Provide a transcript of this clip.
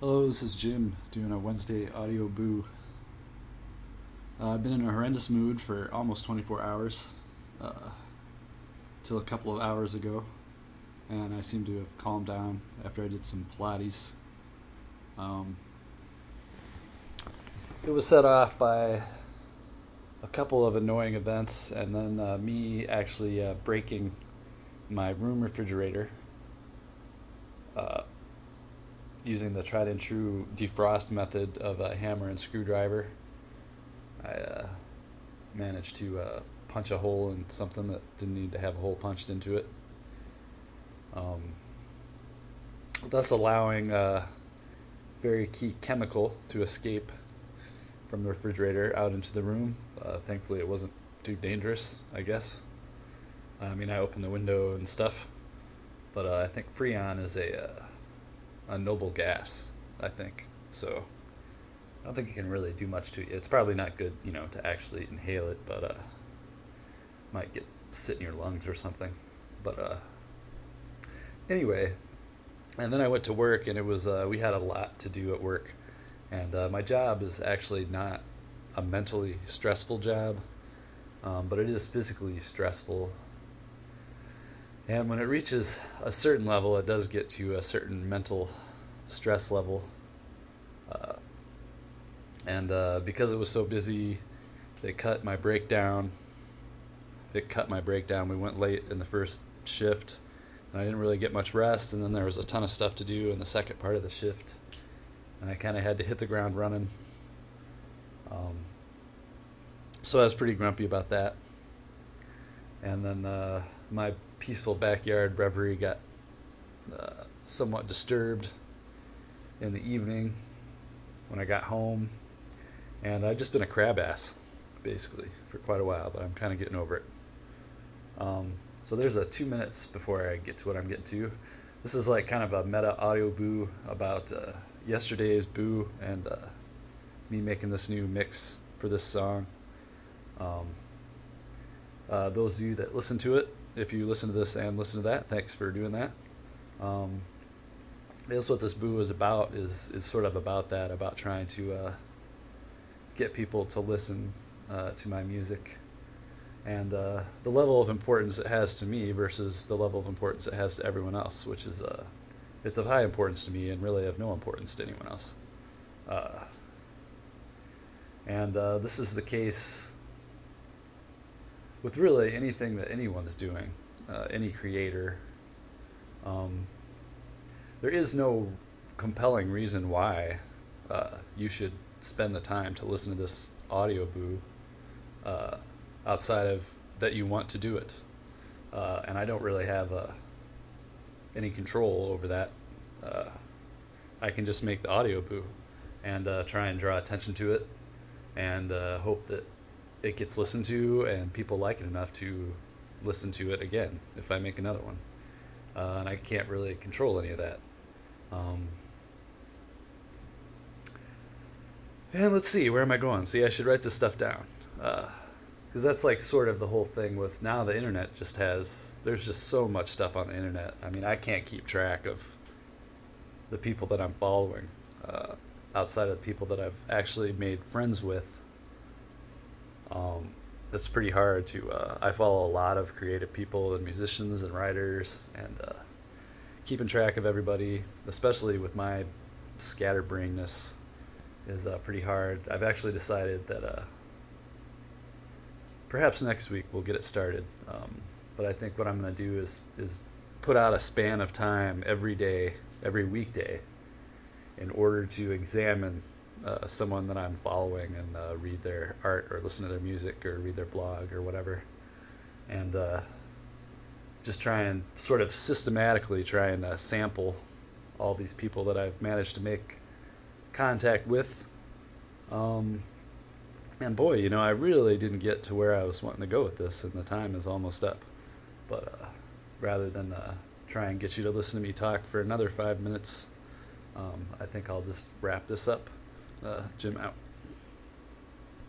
Hello, this is Jim doing a Wednesday audio boo. I've been in a horrendous mood for almost 24 hours, till a couple of hours ago, and I seem to have calmed down after I did some Pilates. Um, it was set off by a couple of annoying events, and then me actually breaking my room refrigerator uh, using the tried and true defrost method of a hammer and screwdriver. I managed to punch a hole in something that didn't need to have a hole punched into it, um, thus allowing a very key chemical to escape from the refrigerator out into the room. Thankfully, it wasn't too dangerous, I guess. I mean, I opened the window and stuff, but I think Freon is a noble gas, I think. So I don't think it can really do much to you. It's probably not good, to actually inhale it, but might get sit in your lungs or something. But anyway, and then I went to work, and it was we had a lot to do at work, and my job is actually not a mentally stressful job, but it is physically stressful. And when it reaches a certain level, it does get to a certain mental stress level. Uh, and because it was so busy, they cut my breakdown. It cut my breakdown. We went late in the first shift, and I didn't really get much rest. And then there was a ton of stuff to do in the second part of the shift, and I kind of had to hit the ground running. Um, so I was pretty grumpy about that. And then my peaceful backyard reverie got somewhat disturbed in the evening when I got home, and I've just been a crab ass basically for quite a while, but I'm kind of getting over it. So there's a 2 minutes before I get to what I'm getting to. This is like kind of a meta audio boo about yesterday's boo and me making this new mix for this song. Um, those of you that listen to it, if you listen to this and listen to that, thanks for doing that. I guess what this boo is about is sort of about that, about trying to get people to listen to my music, and the level of importance it has to me versus the level of importance it has to everyone else, which is it's of high importance to me and really of no importance to anyone else. Uh, and this is the case with really anything that anyone's doing, any creator. Um, there is no compelling reason why you should spend the time to listen to this audio boo uh, outside of that you want to do it. And I don't really have any control over that. Uh, I can just make the audio boo and try and draw attention to it, and hope that it gets listened to and people like it enough to listen to it again if I make another one. And I can't really control any of that. Um, and let's see, where am I going? See, I should write this stuff down. Because that's like sort of the whole thing with now the internet just has, there's just so much stuff on the internet. I mean, I can't keep track of the people that I'm following outside of the people that I've actually made friends with. Um, it's pretty hard to. I follow a lot of creative people and musicians and writers, and keeping track of everybody, especially with my scatterbrainness, is pretty hard. I've actually decided that perhaps next week we'll get it started. But I think what I'm going to do is put out a span of time every day, every weekday, in order to examine someone that I'm following and read their art or listen to their music or read their blog or whatever, and just try and sort of systematically try and sample all these people that I've managed to make contact with. And boy, I really didn't get to where I was wanting to go with this, and the time is almost up. But rather than try and get you to listen to me talk for another 5 minutes, I think I'll just wrap this up. Jim out.